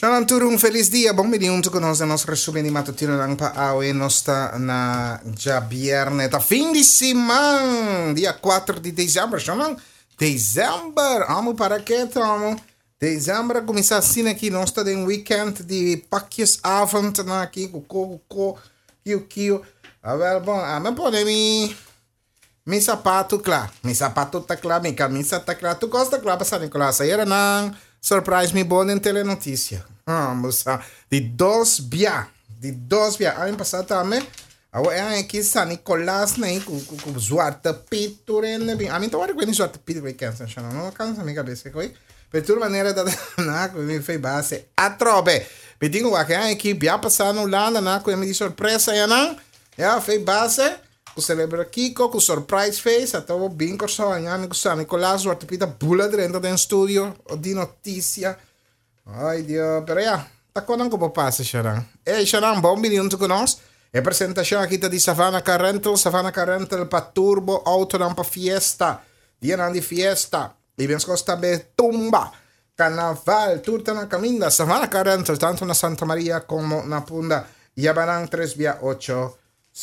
Ciao a un feliz dia, buon minuto con il nostro resumen di mattutino lang pa awe nosta na già viernes da fin di semana, dia 4 di dezembro, ciao dezembro, amo para che amo. Dezembro comincia assim aqui, nós está em weekend de pakjesavond na aqui, cuco, kiu. Ah, well, bom, me pone mi sapato claro, mi sapato tá claro, mi camisa tá claro, tu gosta claro para San Nicolás, aí era não, surprise me bom em telenotícia. Moça, de dois via, ano passado também, agora aqui San Nicolás, né, com zwarte Piet, a mim tá agora com zwarte Piet, vai cansar, não cansa minha cabeça, coi. Per tutte maniere da mi fai base a trobe. Per dico che anche via passano l'anno na come di sorpresa ya fai base ku celebra Kiko ku surprise face a trovo bingo so anni ku San Nicolás o pita bula dentro del studio o di notizia. Ai Dio, però ya ta con anche po passa Sharan. E Sharan buon minuto con nos. E presentazione aqui di Savannah Carrental pa turbo auto pa fiesta. Dia di fiesta. E vem costa be tumba. Carnaval, tutta na caminda. Savannah Carrental, tanto na Santa Maria como na Punda. Yabarang 3 via 8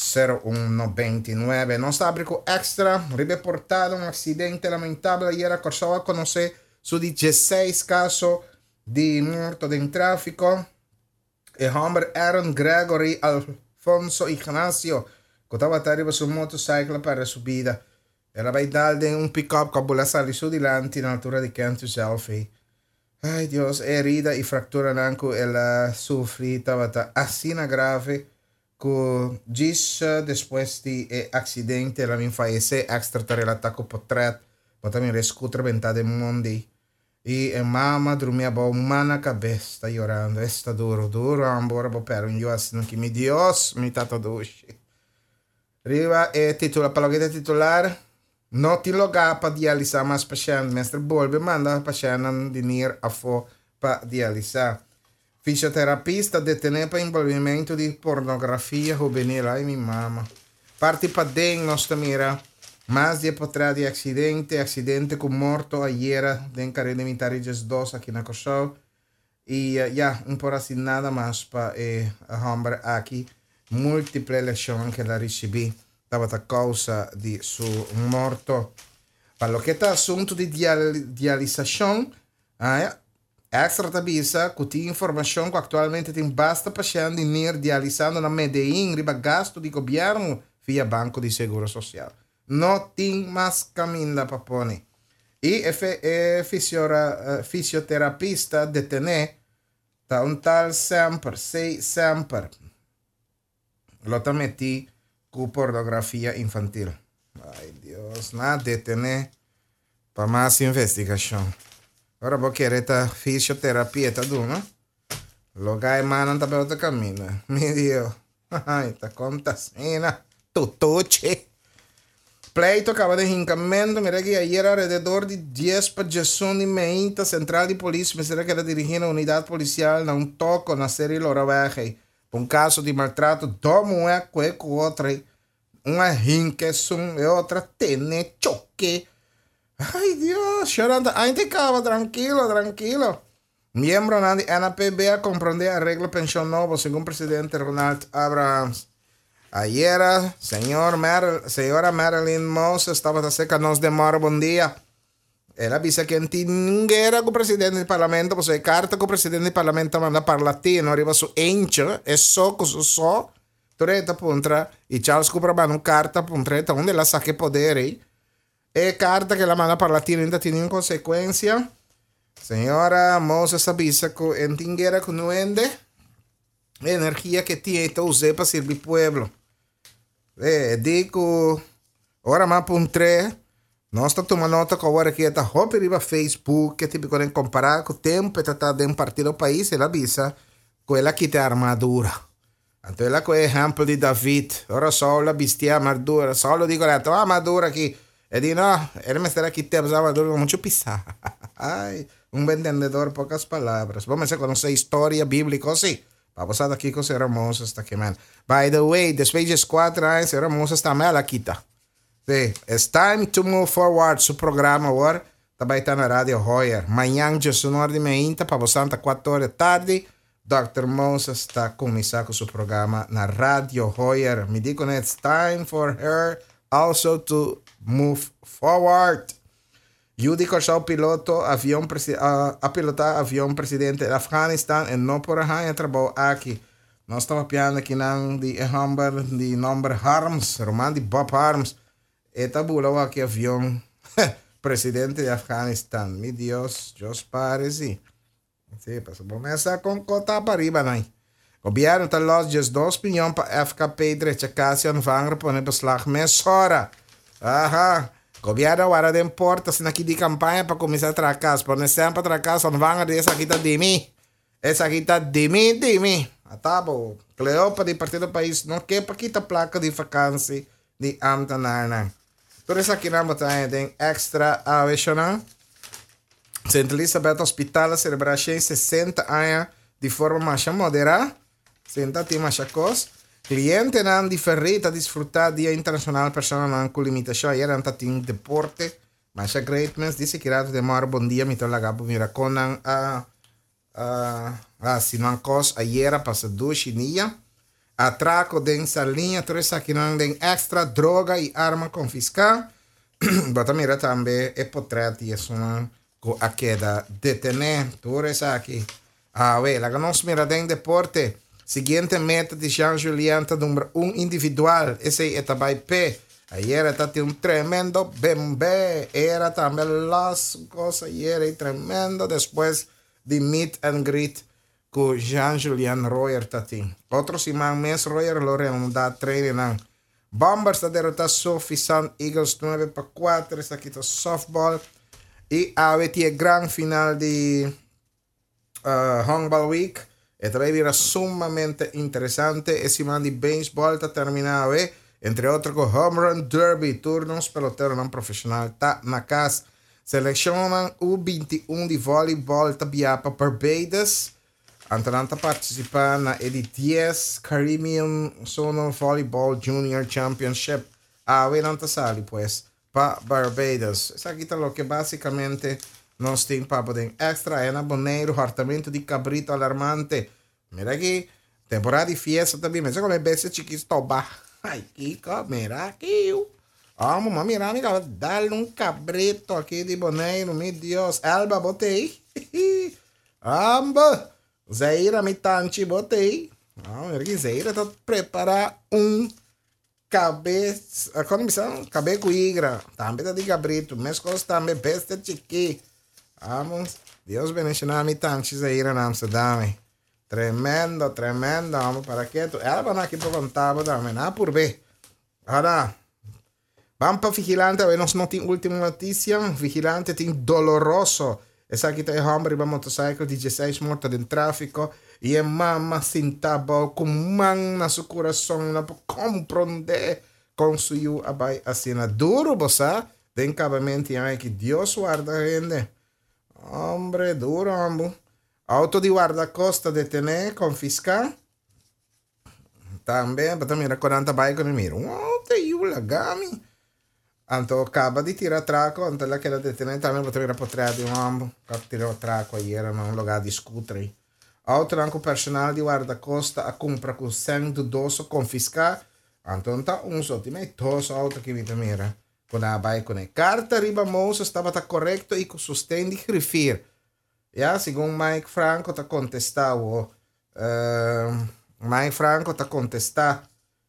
0129. Non sta abrico extra. Riportato un accidente lamentabile ieri a Corsova con sé su 16 casos di morto in traffico. E Humber Aaron Gregory Alfonso Ignacio che stava arrivando su motociclo per la subida. Era baidal de un pick-up con la sali su di lanti in altura di Cantu Selfie. Ay Dios, herida y fractura anche el sufrita bata asina grave que gis después di accidente la min fallece extra relata con potret, bata mi rescutra ventada en mondi. Y mamá dormía ba humana cabeza llorando. Está duro, ambora pero yo así que mi Dios, mi tata dushi. Arriba titular, palogueta titular. No ti loga pa dialisa mas pasyente. Mestre Bolbe manda pasyente dinir afo pa dialisa. Fisioterapista detene pa envolvimento di pornografia juvenil. Ai mi mama. Parti pa den nostra mira. Mas de potrà di accidente con morto ayer den carrera militare just 2 aqui na Kosovo. Y ya, un po' así nada más pa hombre aqui. Múltiple lesiones que la recibí. Stava a causa di suo morto. Per lo che è assunto di dializazione, extra tabisa, con ti informazione che attualmente ti basta pazienti nir dializzando na Medellin, riba gasto di governo via Banco di Seguro Sociale. No ti mas caminda papone. E fisioterapista detene da un tal Semper, sei Semper. Lo metti con pornografía infantil. Ay Dios, nada detener para más investigación. Ahora vos querés esta fisioterapia, ¿está duro? Lo que hay más no te camina. Mi Dios. Ay, esta contasina. Tutuche. Pleito acaba de hincamento. Mira que ayer alrededor de 10 pajações de meinta central de polícia. Será que era dirigindo a unidade policial na um toco na série Loraveje. Por um caso de maltrato, domo uma coisa com outra. Uma rinqueção e outra tene choque. Ai Deus, chorando. Ainda ficava tranquilo. Miembro da NPB a compreender a regra pensão nova, segundo o presidente Ronald Abrams. Ayer, señora Marilyn Moses estava a ser que nos demora bom dia. Ela disse que ninguém com o presidente do parlamento, porque a carta que o presidente do parlamento manda para latino, arriva su enche, é só que só, treta puntra, e Charles Cooper manda uma carta puntreta, onde ela saque poder, e carta que ela manda para latino ainda tem consequência. Senhora Moses avisa que ninguém com nuende, a energia que tinha, então usei para servir o povo. Digo, ora mais puntre, nós estamos tomando nota que agora aqui está hop riba Facebook, que tipo quando comparar com o tempo que está dentro partido do país, ela avisa que ela quita a armadura. Então ela com o exemplo de David, ora só ela vestia a armadura, só ela digo, ela toma a armadura aqui. E diz, não, ele me estará aqui te a armadura com muito pisar. Ai, vendedor, poucas palavras. Vamos a conhecer a história bíblica, assim. Vamos aqui com o Senhor Moses está queimando. By the way, después de 4 anos, o Senhor Moses também ela quita. Sí, it's time to move forward. Su programa agora. também está na Rádio Hoyer. Amanhã, 19h30, para você, 4 horas da tarde, Dr. Moses está começando com seu programa na Rádio Hoyer. Me digo, it's time for her also to move forward. Judy Corsau piloto avião a pilotar avião presidente de Afeganistão e não por aí trabalho aqui. Nós estamos piando aqui de number de number Harms, Roman de Bob Harms. E tabulou aqui avião presidente de Afeganistão. Meu Deus, Deus parece. Sim, para começar com cota para arriba, não. Governo está los 2 milhões para FKP direita casa onvanger para beslag mesora. Aha. Governo agora tem portas aqui de campanha para começar a tracar. Por sempre tracar onvanger essa aqui está de mim. Essa aqui está de mim. Tá bom. Cleopa de Partido do País não quer para quitar placa de vacância de Amtanar. Por isso aqui não tem extra avisional. Santa Elizabeth Hospital celebra 60 anos de forma mais moderada. Senta tem mais coisa. Cliente não diferente a desfrutar Dia Internacional Personal não com limitação. Aí não tem deporte. Mas a greatness disse que era demora bom dia. Me tô lagado mira com se não coisa aí era passa 2 chininha. Atraco dessa linha. Três aqui não tem extra droga e arma confiscada. Bota mira também é portrait e isso não com a queda detener. Três aqui. La que nos mira den deporte. Siguiente meta de Jean-Julien número 1 individual. Esse é também P. Ayer está tremendo bembe. Era também las cosas. Ayer tremendo. Después de meet and greet com Jean-Julien Royer tatin. Outro simão mes Royer Loren dá training. Bombers está derrotando Sophie Sun Eagles 9-4. Esse aqui é softball. E a gran final de Handball Week. E também era sumamente interessante. Esse man de baseball está terminado. Entre outros com Home Run Derby. Turnos pelotero não profissional. Está na casa. Selecionam U21 de voleibol. Está para Barbados. Atlanta participa na Elite 10 Caribbean Zonal Volleyball Junior Championship. Não está sali pues. Para Barbados. Isso aqui está lo que basicamente nós temos para poder extra. É na Boneiro, hartamento de cabrito alarmante. Mira aqui, temporada de fiesta também. Mas como é bem esse chiquito toba. Ai, Kiko, mira aqui. Vamos, mira, amiga, dá-lhe cabrito aqui de Boneiro, meu Deus. Elba, botei. Amba, Zeira, me tanti, botei. Mira aqui, Zeira está preparando cabeça. Quando me são? Cabelo com igra. Também está de cabrito. Mas coisas também, besta chiquito. Vamos, Deus bendiga a tantos a ir a Amsterdam. Tremendo. Vamos para quieto. Ela vai aqui para contar, também. Nada por ver. Agora, vamos para Vigilante. A ver, nós não temos última notícia. Vigilante tem doloroso. Essa aqui tem homem para motociclo de 16 mortos em tráfico. E a mama sentava com mão no seu coração. Não pode compreender com seu abai assim. Duro, você. Tem cabamento aí que Deus guarda a gente. Hombre, duro, ambo. Auto de guarda-costa detener, confiscar. Também, mira, 40 bike no miro. Tem o lagami. Então, acaba de tirar traco. Então, lá que era detener, também vou tirar por trás de um ambo. Acaba de tirar o traco aí, era num lugar de scooter. Auto com personal de guarda-costa a compra com sangue dudoso, confiscar. Então, tá só. Tem mais dois autos que me mira. Quando a bike com a carta riba moça estava correto e com sustento de grifir. Segundo Mike Franco está contestado. Mike Franco está contestado.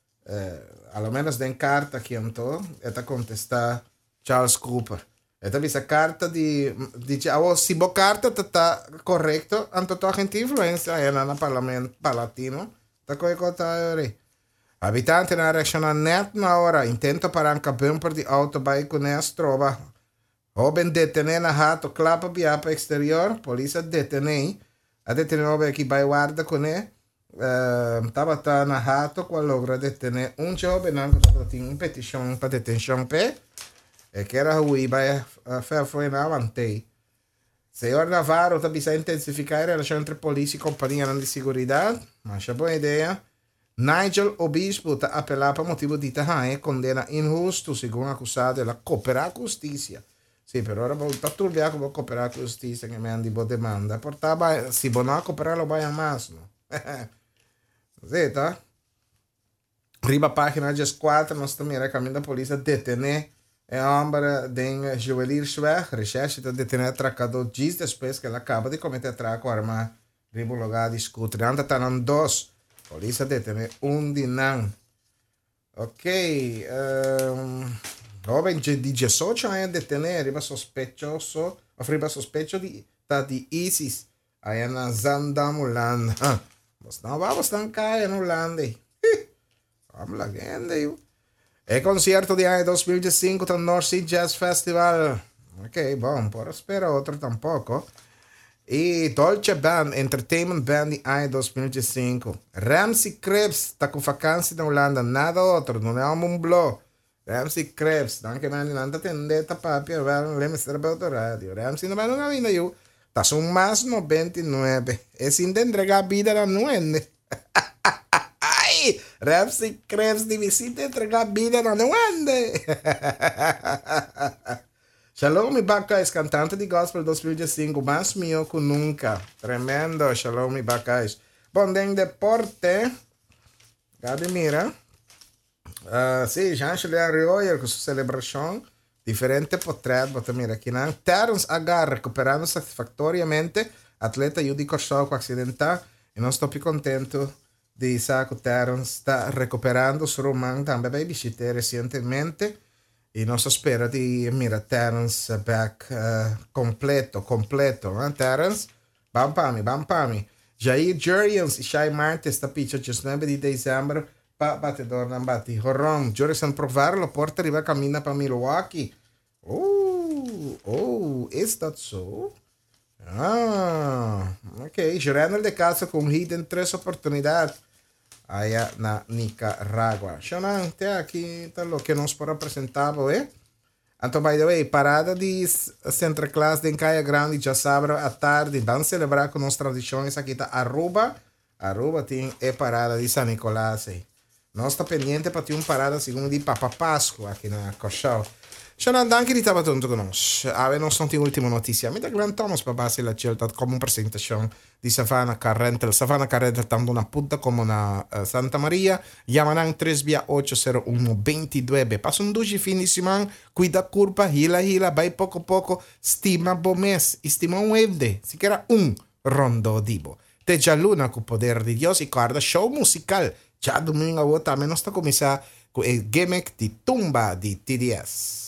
Ao menos den carta que então está contestado Charles Cooper. Então essa carta de se boa carta está correto, então a gente influência é no parlamento palatino. Está correto aí. Habitante na região net na hora intenta parar um bumper de auto bike com as trova. Oben detener na rato clapa via para exterior, polícia detener. A detener aqui vai guarda com ele. Estava na rato quando logra detener jovem não tinha petição para detenção pé. E que era o vai foi na avantei. Senhor Navarro está precisa intensificar a relação entre polícia e companhia de segurança. Mas é boa ideia. Nigel Obispo está apelando para motivo de condena injusto, segundo acusado de cooperar com a justiça. Sì, per ora sta turbiaco può cooperare con la giustizia che mi hanno di demanda. Portava, si può non cooperare lo vai a masno. Zeta? Riba página de 4, nós também recomenda a polícia detener homem de juweliersweg. Recherche de detener atracador dias depois que ele acaba de cometer atraco armado. Riba um lugar de scooter. Anda tanan dois. Polícia detener de não. Ok. Jovem de 18 anos detener. Riba sospechoso. Riba sospecho de ISIS. Aí na Zandam, Holanda. Vamos a cair en Holanda. Vamos lá, gente. É concerto de ano 2005 do North Sea Jazz Festival. Ok, bom, por espera outro tampouco. E Dolce Band, Entertainment Band de ano 2005. Ramsey Krebs está com vacância na Holanda, nada outro, não é um blog. Ramsey Krebs, não que não anda tendeta papi, lembra-se da rádio. Ramsey não vai não ainda eu. Tá só mais 99. É sem entregar a vida na nuende. Ramsey Krebs de visita entregar vida não ande. Shalom Bacais, cantante de gospel 2005, mais mio que nunca. Tremendo, Shalom Bacais. Bom, em deporte, Gabi mira. Sim, Jean-Charles Arroyo com sua celebração. Diferente portrait, bota mira aqui, não. Terence Agar, recuperando satisfatoriamente. Atleta Yudi Korsau com acidental. E não estou contento de Isaac Terence está recuperando su román también bei visité recientemente y nos espera di mira Terence back completo Terence bam pami Jair Jurians e Shai Martin sta piccia 19 di dicembre batedor nan bati horrón Jurians an provarlo porta arriva cammina para Milwaukee is that so? Ok, girando de casa con hit en 3 oportunidades allá na Nicaragua. Xonante aqui tá lo que nos para apresentar, Então, by the way, parada de Central Class de Caia Grande, já sábado à tarde, vamos celebrar com nossas tradições aqui, tá Aruba tem parada de São Nicolás. Nós está pendente para ter uma parada segundo de Papa Páscoa aqui na Cochau. Xonante anche di Tabatonto con nos. Non sono l'ultima notizia. Mi da Glenn Thomas per base la scelta come una presentazione di Savannah Carrentel. Savannah Carrentel dando una punta come una Santa Maria. Chiamano 3-801-22. Passo un 12 fine di settimana. Qui da curva, hila, vai poco, stima bomes. Stima un evde. Si chiama un rondo dibo. Te già luna con poder di Dios y guarda show musical. Già domingo a vota, menos sta cominciare con il gimmick di Tumba di TDS.